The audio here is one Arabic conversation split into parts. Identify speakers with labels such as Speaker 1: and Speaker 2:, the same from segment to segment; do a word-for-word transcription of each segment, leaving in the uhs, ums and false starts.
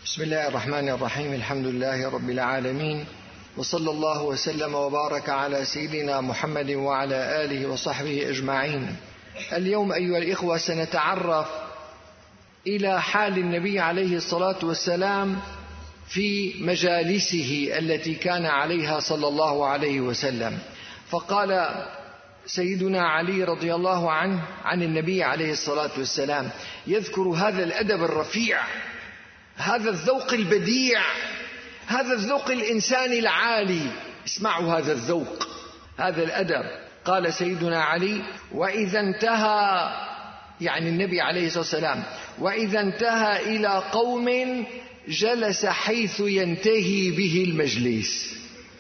Speaker 1: بسم الله الرحمن الرحيم. الحمد لله رب العالمين، وصلى الله وسلم وبارك على سيدنا محمد وعلى آله وصحبه أجمعين. اليوم أيها الإخوة سنتعرف إلى حال النبي عليه الصلاة والسلام في مجالسه التي كان عليها صلى الله عليه وسلم. فقال سيدنا علي رضي الله عنه عن النبي عليه الصلاة والسلام يذكر هذا الأدب الرفيع، هذا الذوق البديع، هذا الذوق الإنساني العالي. اسمعوا هذا الذوق، هذا الأدب. قال سيدنا علي: وإذا انتهى، يعني النبي عليه الصلاة والسلام، وإذا انتهى إلى قوم جلس حيث ينتهي به المجلس.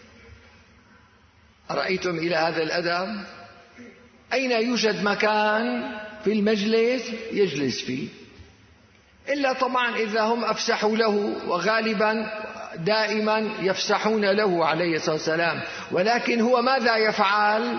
Speaker 1: أرأيتم إلى هذا الأدب؟ أين يوجد مكان في المجلس يجلس فيه، إلا طبعا إذا هم أفسحوا له، وغالبا دائما يفسحون له عليه الصلاة والسلام. ولكن هو ماذا يفعل؟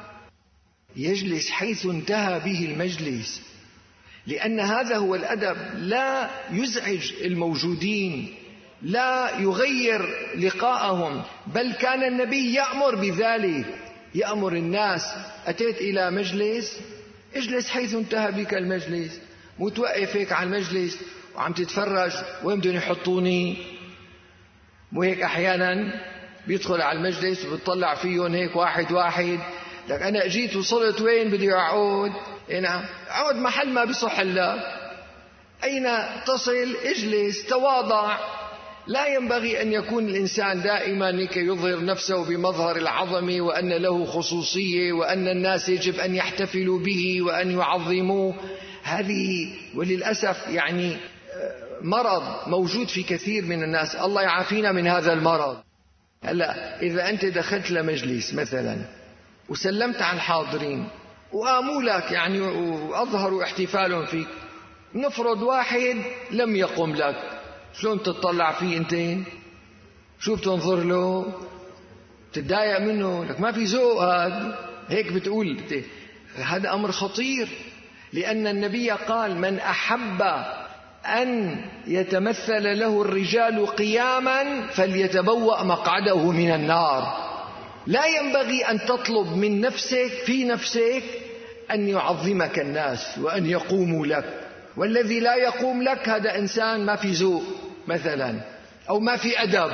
Speaker 1: يجلس حيث انتهى به المجلس، لأن هذا هو الأدب. لا يزعج الموجودين، لا يغير لقاءهم، بل كان النبي يأمر بذلك، يأمر الناس: أتيت إلى مجلس اجلس حيث انتهى بك المجلس، مو توقف هيك على المجلس وعم تتفرج وين بدهم يحطوني. مو هيك أحيانا بيدخل على المجلس وبتطلع فيهم هيك واحد واحد، لك أنا أجيت وصلت وين بدي أعود؟ هنا أعود محل ما بيصح لك. أين تصل؟ اجلس، تواضع. لا ينبغي أن يكون الإنسان دائما يظهر نفسه بمظهر العظمة، وأن له خصوصية، وأن الناس يجب أن يحتفلوا به وأن يعظموه. هذه وللأسف يعني مرض موجود في كثير من الناس، الله يعافينا من هذا المرض. هلا إذا أنت دخلت لمجلس مثلا وسلمت على الحاضرين وقاموا لك يعني وأظهروا احتفالهم فيك، نفرض واحد لم يقم لك، شلون تطلع فيه أنت؟ شو بتنظر له؟ تتضايق منه؟ لك ما في ذوق هذا، هيك بتقول. هذا أمر خطير، لأن النبي قال: من أحب أن يتمثل له الرجال قياما فليتبوأ مقعده من النار. لا ينبغي أن تطلب من نفسك في نفسك أن يعظمك الناس وأن يقوموا لك، والذي لا يقوم لك هذا إنسان ما في ذوق مثلا، أو ما في أدب.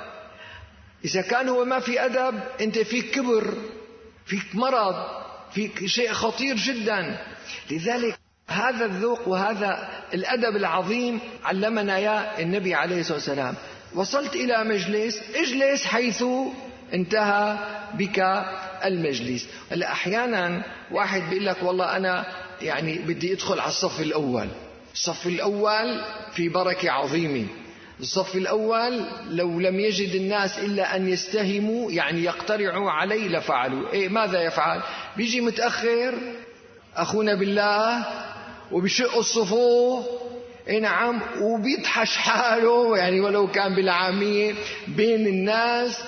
Speaker 1: إذا كان هو ما في أدب، أنت فيك كبر، فيك مرض، فيك شيء خطير جدا. لذلك هذا الذوق وهذا الأدب العظيم علمنا يا النبي عليه الصلاة والسلام. وصلت إلى مجلس اجلس حيث انتهى بك المجلس. هلا أحيانا واحد بيقول لك: والله أنا يعني بدي أدخل على الصف الأول. الصف الأول في بركة عظيمة. الصف الأول لو لم يجد الناس إلا أن يستهموا يعني يقترعوا عليه لفعلوا. إيه ماذا يفعل؟ بيجي متأخر أخونا بالله وبيشق الصفوف، إيه نعم، وبيطحش حاله يعني ولو كان بالعامية بين الناس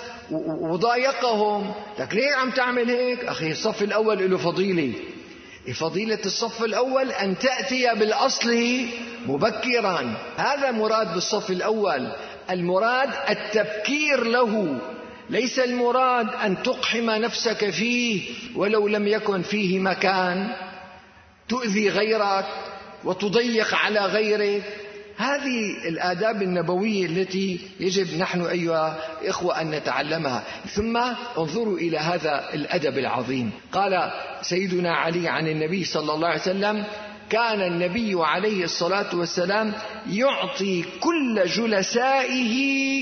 Speaker 1: وضايقهم. لك ليه عم تعمل هيك؟ أخي الصف الأول له فضيلة. فضيلة الصف الأول أن تأتي بالأصل مبكرا. هذا مراد بالصف الأول، المراد التبكير له، ليس المراد أن تقحم نفسك فيه ولو لم يكن فيه مكان، تؤذي غيرك وتضيق على غيرك. هذه الآداب النبوية التي يجب نحن أيها إخوة أن نتعلمها. ثم انظروا إلى هذا الأدب العظيم. قال سيدنا علي عن النبي صلى الله عليه وسلم: كان النبي عليه الصلاة والسلام يعطي كل جلسائه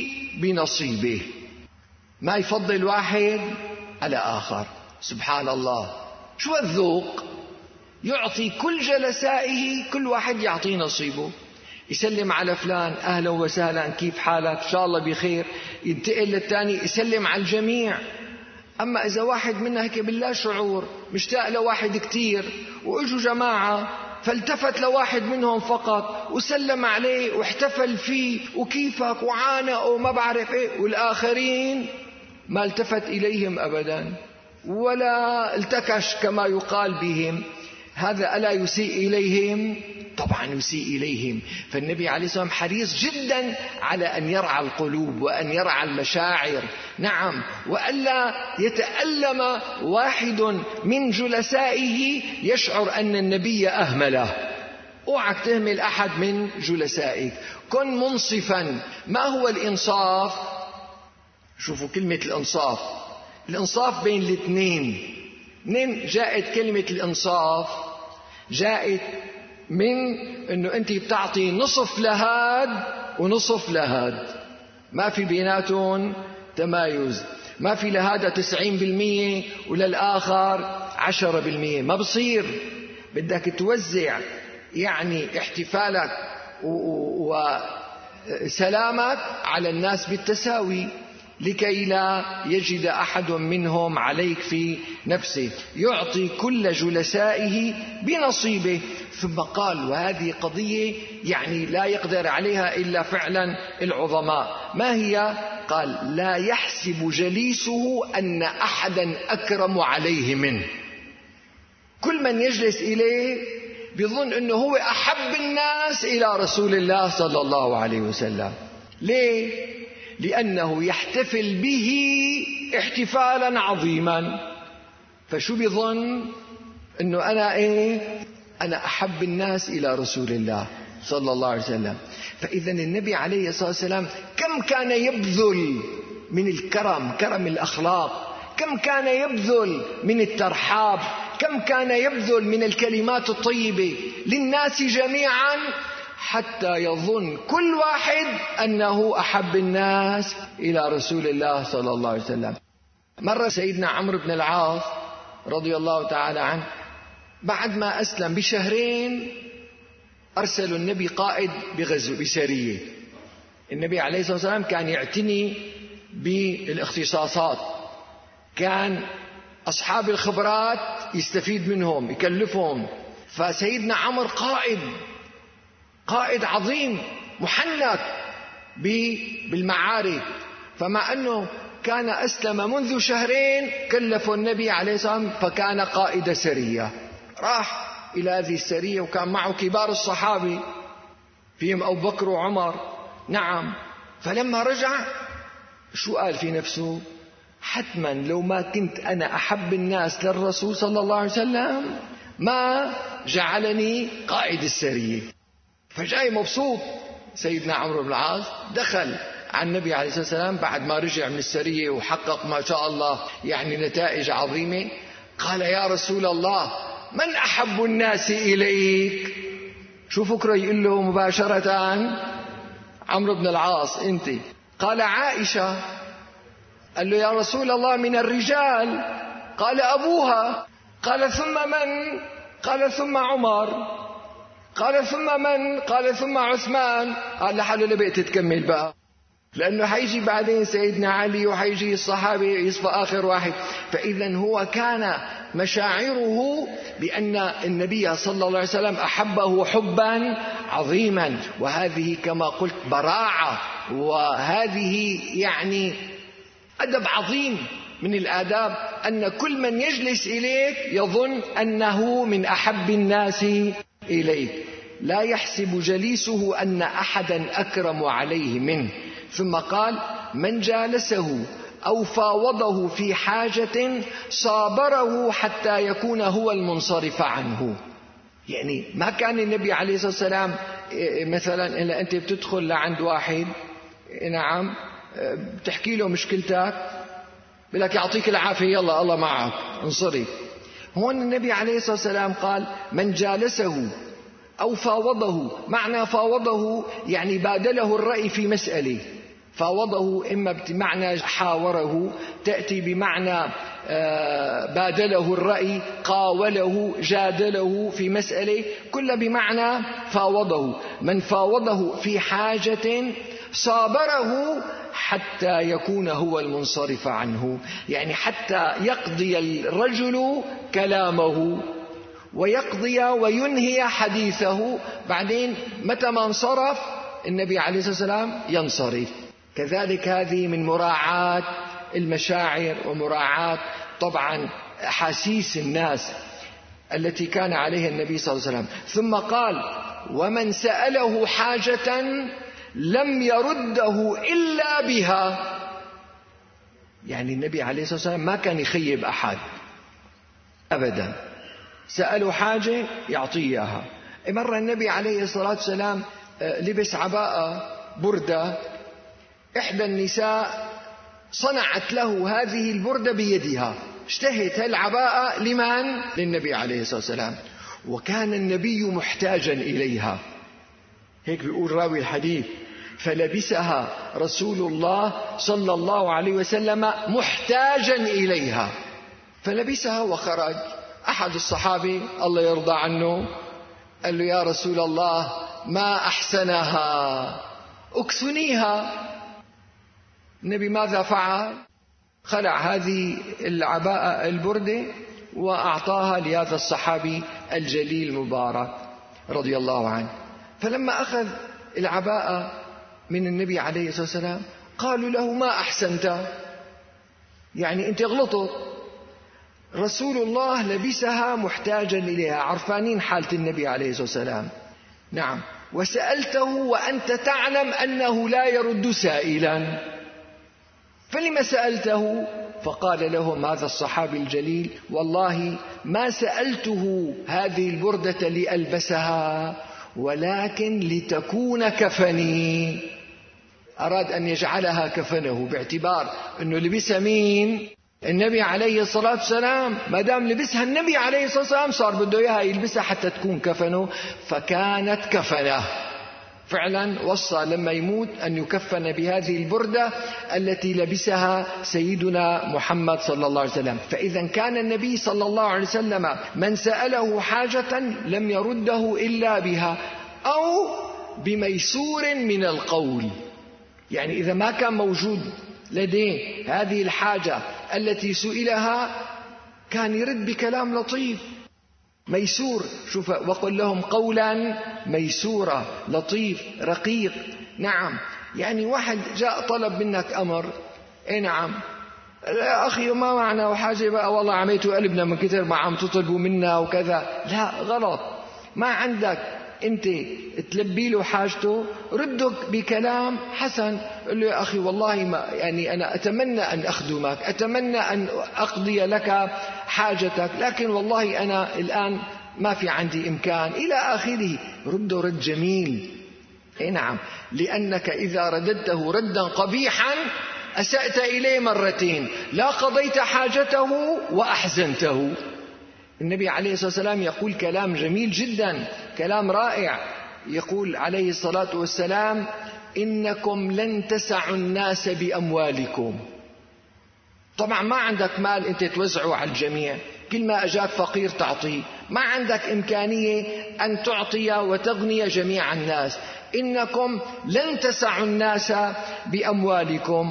Speaker 1: بنصيبه، ما يفضل واحد على آخر. سبحان الله، شو الذوق! يعطي كل جلسائه، كل واحد يعطي نصيبه. يسلم على فلان: أهلا وسهلا، كيف حالك؟ إن شاء الله بخير. ينتقل للثاني يسلم على الجميع. أما إذا واحد منا هيك باللا شعور مشتاق لواحد كتير وإجوا جماعة فالتفت لواحد منهم فقط وسلم عليه واحتفل فيه وكيفك وعانق وما بعرف إيه، والآخرين ما التفت إليهم أبدا ولا التكش كما يقال بهم، هذا ألا يسيء إليهم؟ طبعا يسيء إليهم. فالنبي عليه الصلاة والسلام حريص جدا على أن يرعى القلوب وأن يرعى المشاعر، نعم، وألا يتألم واحد من جلسائه يشعر أن النبي أهمله. اوعك تهمل أحد من جلسائك، كن منصفا. ما هو الإنصاف؟ شوفوا كلمة الإنصاف، الإنصاف بين الاثنين. منين جاءت كلمة الإنصاف؟ جاءت من أنه أنت بتعطي نصف لهاد ونصف لهاد، ما في بيناتهم تمايز، ما في لهذا تسعين بالمية وللآخر عشرة بالمية، ما بصير. بدك توزع يعني احتفالك وسلامك على الناس بالتساوي، لكي لا يجد أحد منهم عليك في نفسه، يعطي كل جلسائه بنصيبه. ثم قال، وهذه قضية يعني لا يقدر عليها إلا فعلا العظماء، ما هي؟ قال: لا يحسب جليسه أن أحدا أكرم عليه منه. كل من يجلس إليه بيظن أنه هو أحب الناس إلى رسول الله صلى الله عليه وسلم. ليه؟ لأنه يحتفل به احتفالا عظيما، فشو بيظن؟ أنه أنا إيه؟ أنا أحب الناس إلى رسول الله صلى الله عليه وسلم. فإذا النبي عليه الصلاة والسلام كم كان يبذل من الكرم، كرم الأخلاق، كم كان يبذل من الترحاب، كم كان يبذل من الكلمات الطيبة للناس جميعا، حتى يظن كل واحد أنه أحب الناس إلى رسول الله صلى الله عليه وسلم. مرة سيدنا عمرو بن العاص رضي الله تعالى عنه بعد ما أسلم بشهرين أرسلوا النبي قائد بغزو بسرية. النبي عليه الصلاة والسلام كان يعتني بالاختصاصات، كان أصحاب الخبرات يستفيد منهم يكلفهم. فسيدنا عمرو قائد قائد عظيم محنك بالمعارك، فمع أنه كان أسلم منذ شهرين كلفه النبي عليه الصلاة والسلام فكان قائد سرية. راح إلى هذه السرية وكان معه كبار الصحابة فيهم أبو بكر وعمر، نعم. فلما رجع شو قال في نفسه؟ حتما لو ما كنت أنا أحب الناس للرسول صلى الله عليه وسلم ما جعلني قائد السرية. فجاي مبسوط سيدنا عمرو بن العاص، دخل على النبي عليه الصلاة والسلام بعد ما رجع من السرية وحقق ما شاء الله يعني نتائج عظيمة. قال: يا رسول الله، من أحب الناس إليك؟ شو فكره يقول له مباشرة؟ عمرو بن العاص أنت. قال: عائشة. قال له: يا رسول الله من الرجال. قال: أبوها. قال: ثم من؟ قال: ثم عمر. قال: ثم من؟ قال: ثم عثمان. قال: لحاله لبقت تكمل بقى، لأنه حيجي بعدين سيدنا علي وحيجي الصحابة يصفى آخر واحد. فإذا هو كان مشاعره بأن النبي صلى الله عليه وسلم أحبه حبا عظيما، وهذه كما قلت براعة، وهذه يعني أدب عظيم من الآداب، أن كل من يجلس إليك يظن أنه من أحب الناس إليك، لا يحسب جليسه أن أحدا أكرم عليه منه. ثم قال: من جالسه أو فاوضه في حاجة صابره حتى يكون هو المنصرف عنه. يعني ما كان النبي عليه الصلاة والسلام مثلا إلا أنت بتدخل لعند واحد، نعم، بتحكي له مشكلتك بقول لك يعطيك العافية يلا الله معك انصرف. هون النبي عليه الصلاة والسلام قال: من جالسه أو فاوضه. معنى فاوضه يعني بادله الرأي في مسألة. فاوضه إما بمعنى حاوره، تأتي بمعنى بادله الرأي، قاوله، جادله في مسألة، كل بمعنى فاوضه. من فاوضه في حاجة صابره حتى يكون هو المنصرف عنه، يعني حتى يقضي الرجل كلامه ويقضي وينهي حديثه، بعدين متى ما انصرف النبي عليه الصلاة والسلام ينصرف. كذلك هذه من مراعاة المشاعر ومراعاة طبعا أحاسيس الناس التي كان عليها النبي صلى الله عليه وسلم. ثم قال: ومن سأله حاجة لم يرده إلا بها. يعني النبي عليه الصلاة والسلام ما كان يخيب أحد أبدا، سأله حاجة يعطيه إياها. مرة النبي عليه الصلاة والسلام لبس عباءة بردة، إحدى النساء صنعت له هذه البردة بيدها، اشتهت العباءة لمن؟ للنبي عليه الصلاة والسلام، وكان النبي محتاجا إليها. هيك بيقول راوي الحديث: فلبسها رسول الله صلى الله عليه وسلم محتاجا إليها، فلبسها وخرج. أحد الصحابة الله يرضى عنه قال له: يا رسول الله ما أحسنها، اكسنيها. النبي ماذا فعل؟ خلع هذه العباءة البردة وأعطاها لهذا الصحابي الجليل المبارك رضي الله عنه. فلما أخذ العباءة من النبي عليه الصلاة والسلام قالوا له: ما أحسنت، يعني أنت غلطت. رسول الله لبسها محتاجا إليها، عرفانين حالة النبي عليه الصلاة والسلام. نعم. وسألته وأنت تعلم أنه لا يرد سائلا، فلما سألته؟ فقال لهم هذا الصحابي الجليل: والله ما سألته هذه البردة لألبسها، ولكن لتكون كفني. أراد أن يجعلها كفنه، باعتبار أنه لبسها مين؟ النبي عليه الصلاة والسلام. ما دام لبسها النبي عليه الصلاة والسلام صار بده إياها يلبسها حتى تكون كفنه، فكانت كفنه. فعلا وصى لما يموت أن يكفن بهذه البردة التي لبسها سيدنا محمد صلى الله عليه وسلم. فإذا كان النبي صلى الله عليه وسلم من سأله حاجة لم يرده إلا بها أو بميسور من القول. يعني إذا ما كان موجود لديه هذه الحاجة التي سئلها كان يرد بكلام لطيف ميسور. شوف: وقل لهم قولا ميسورا، لطيف رقيق. نعم. يعني واحد جاء طلب منك أمر، اي نعم، يا أخي ما معنا وحاجة بقى، والله عميتوا قلبنا من كتر ما عم تطلبوا منا وكذا. لا، غلط. ما عندك أنت تلبي له حاجته، ردك بكلام حسن. قل له: يا أخي والله ما يعني أنا أتمنى أن أخدمك، أتمنى أن أقضي لك حاجتك، لكن والله أنا الآن ما في عندي إمكان، إلى آخره. رده رد جميل. إيه نعم. لأنك إذا رددته ردا قبيحا أسأت إليه مرتين، لا قضيت حاجته وأحزنته. النبي عليه الصلاة والسلام يقول كلام جميل جدا، كلام رائع. يقول عليه الصلاة والسلام: إنكم لن تسعوا الناس بأموالكم. طبعا ما عندك مال أنت توزعه على الجميع، كل ما أجاك فقير تعطيه، ما عندك إمكانية أن تعطي وتغني جميع الناس. إنكم لن تسعوا الناس بأموالكم،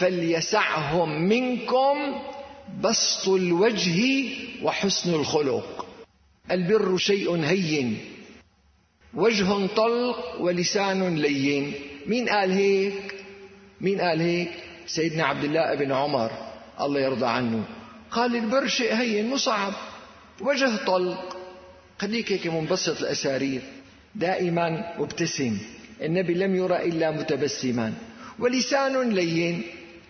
Speaker 1: فليسعهم منكم بسط الوجه وحسن الخلق. البر شيء هين، وجه طلق ولسان لين. مين قال هيك؟ مين قال هيك؟ سيدنا عبد الله بن عمر الله يرضى عنه. قال: البر شيء هين مو صعب، وجه طلق، خليك هيك منبسط الأسارير، دائما مبتسم، النبي لم يرى إلا متبسما. ولسان لين،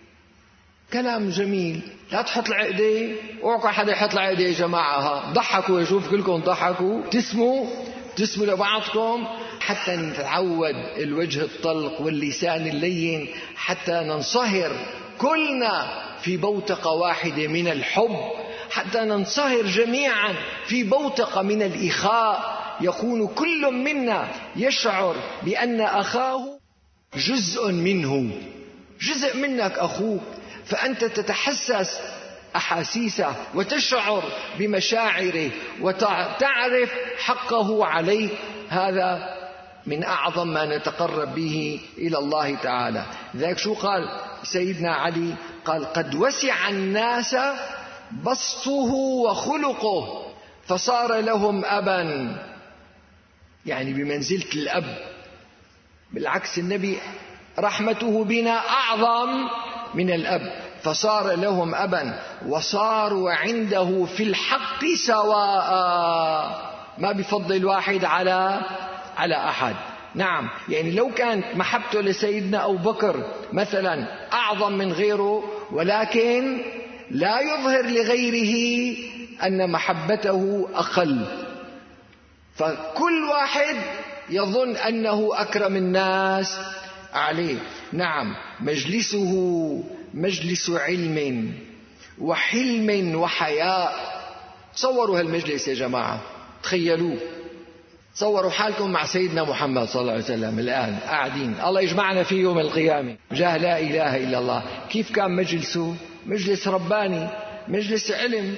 Speaker 1: كلام جميل، لا تحط العقدة، اوعوا حدا يحط العقدة يا جماعة. ضحكوا، يشوف كلكم ضحكوا، ابتسموا ابتسموا لبعضكم حتى نتعود الوجه الطلق واللسان اللين، حتى ننصهر كلنا في بوتقة واحدة من الحب، حتى ننصهر جميعا في بوتقة من الإخاء، يكون كل منا يشعر بأن أخاه جزء منه، جزء منك أخوك، فأنت تتحسس أحاسيسه وتشعر بمشاعره وتعرف حقه عليك. هذا من أعظم ما نتقرب به إلى الله تعالى. ذاك شو قال سيدنا علي؟ قال: قد وسع الناس بسطه وخلقه فصار لهم أبا، يعني بمنزلة الأب. بالعكس النبي رحمته بنا أعظم من الأب، فصار لهم أبا وصاروا عنده في الحق سواء، ما بفضل واحد على على أحد. نعم، يعني لو كانت محبته لسيدنا أبو بكر مثلا أعظم من غيره، ولكن لا يظهر لغيره أن محبته أقل، فكل واحد يظن أنه أكرم الناس عليه. نعم، مجلسه مجلس علم وحلم وحياء. تصوروا هالمجلس يا جماعة، تخيلوه، تصوروا حالكم مع سيدنا محمد صلى الله عليه وسلم الآن قاعدين، الله يجمعنا في يوم القيامة جاه لا إله إلا الله. كيف كان مجلسه؟ مجلس رباني، مجلس علم،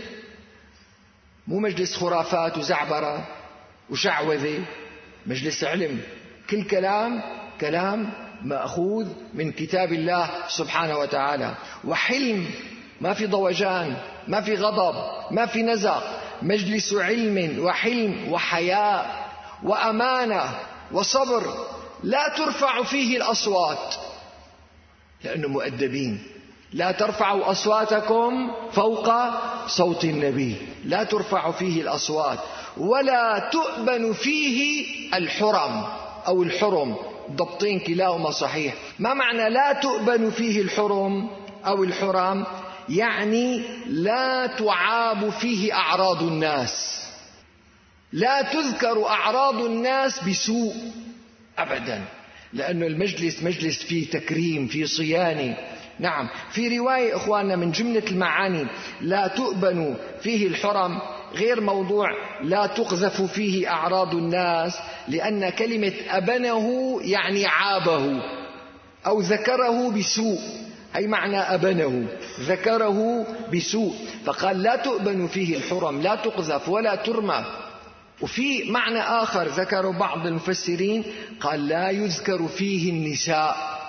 Speaker 1: مو مجلس خرافات وزعبرة وشعوذة، مجلس علم، كل كلام كلام مأخوذ من كتاب الله سبحانه وتعالى. وحلم، ما في ضوجان، ما في غضب، ما في نزق، مجلس علم وحلم وحياء وأمانة وصبر، لا ترفع فيه الأصوات لأنه مؤدبين. لا ترفعوا أصواتكم فوق صوت النبي، لا ترفع فيه الأصوات، ولا تؤبن فيه الحرم أو الحرم، ضبطين كلاهما صحيح. ما معنى لا تؤبن فيه الحرم أو الحرم؟ يعني لا تعاب فيه أعراض الناس، لا تذكر أعراض الناس بسوء أبدا، لأن المجلس مجلس فيه تكريم، فيه صيانة. نعم، في رواية إخواننا من جملة المعاني لا تؤبن فيه الحرم غير موضوع لا تقذف فيه أعراض الناس، لأن كلمة أبنه يعني عابه أو ذكره بسوء، أي معنى أبنه ذكره بسوء، فقال لا تؤبن فيه الحرم، لا تقذف ولا ترمى. وفي معنى آخر ذكر بعض المفسرين، قال لا يذكر فيه النساء،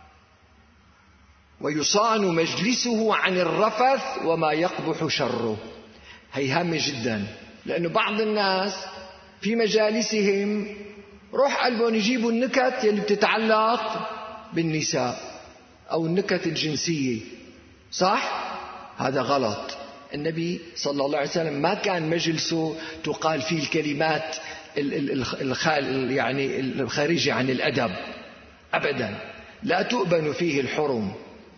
Speaker 1: ويصان مجلسه عن الرفث وما يقبح شره. هي هامة جدا، لأنه بعض الناس في مجالسهم روح قلبهم يجيبوا النكت يلي بتتعلق بالنساء أو النكت الجنسية، صح؟ هذا غلط. النبي صلى الله عليه وسلم ما كان مجلسه تقال فيه الكلمات الخال يعني الخارجة عن الأدب أبدا. لا تؤبن فيه الحرم،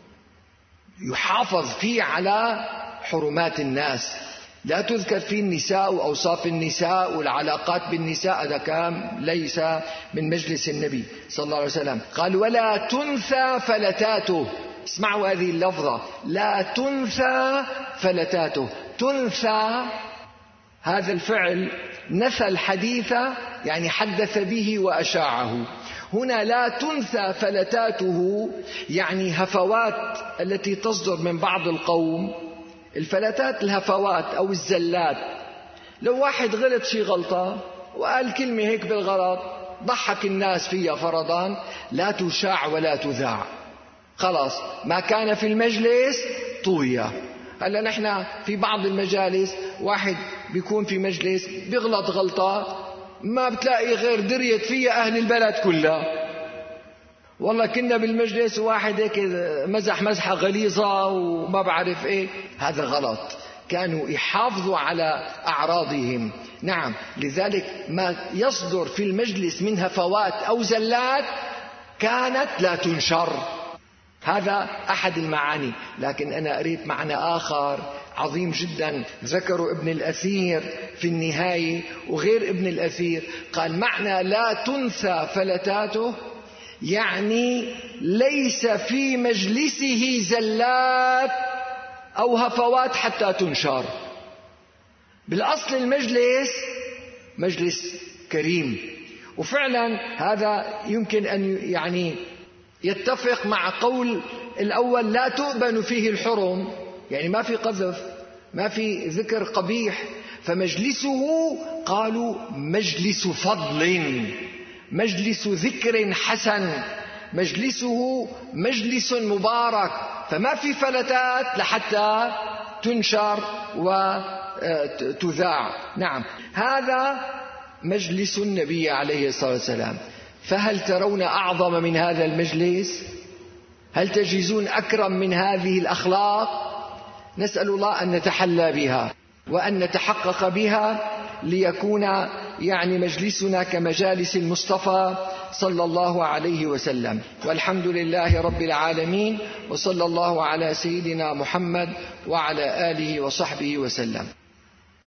Speaker 1: يحافظ فيه على حرمات الناس، لا تذكر فيه النساء وأوصاف النساء والعلاقات بالنساء، هذا كلام ليس من مجلس النبي صلى الله عليه وسلم. قال ولا تنثى فلتاته. اسمعوا هذه اللفظة، لا تنثى فلتاته. تنثى هذا الفعل نثى الحديث، يعني حدث به وأشاعه. هنا لا تنثى فلتاته يعني هفوات التي تصدر من بعض القوم. الفلتات الهفوات أو الزلات، لو واحد غلط شي غلطة وقال كلمة هيك بالغلط ضحك الناس فيها فرضا، لا تشاع ولا تذاع، خلاص ما كان في المجلس طوية. هلا نحن في بعض المجالس واحد بيكون في مجلس بيغلط غلطة ما بتلاقي غير دريت فيها أهل البلد كلها. والله كنا بالمجلس واحد هيك مزح مزحة غليظة وما بعرف ايه، هذا غلط. كانوا يحافظوا على أعراضهم. نعم، لذلك ما يصدر في المجلس من هفوات أو زلات كانت لا تنشر. هذا أحد المعاني. لكن أنا قريت معنى آخر عظيم جدا ذكره ابن الأثير في النهاية وغير ابن الأثير، قال معنى لا تنثى فلتاته يعني ليس في مجلسه زلات أو هفوات حتى تنشر. بالأصل المجلس مجلس كريم، وفعلا هذا يمكن أن يعني يتفق مع قول الأول لا تؤبن فيه الحرم، يعني ما في قذف، ما في ذكر قبيح. فمجلسه قالوا مجلس فضل، مجلس ذكر حسن، مجلسه مجلس مبارك، فما في فلتات لحتى تنشر وتذاع. نعم، هذا مجلس النبي عليه الصلاة والسلام. فهل ترون أعظم من هذا المجلس؟ هل تجدون أكرم من هذه الأخلاق؟ نسأل الله أن نتحلى بها وأن نتحقق بها ليكون يعني مجلسنا كمجالس المصطفى صلى الله عليه وسلم. والحمد لله رب العالمين، وصلى الله على سيدنا محمد وعلى آله وصحبه وسلم.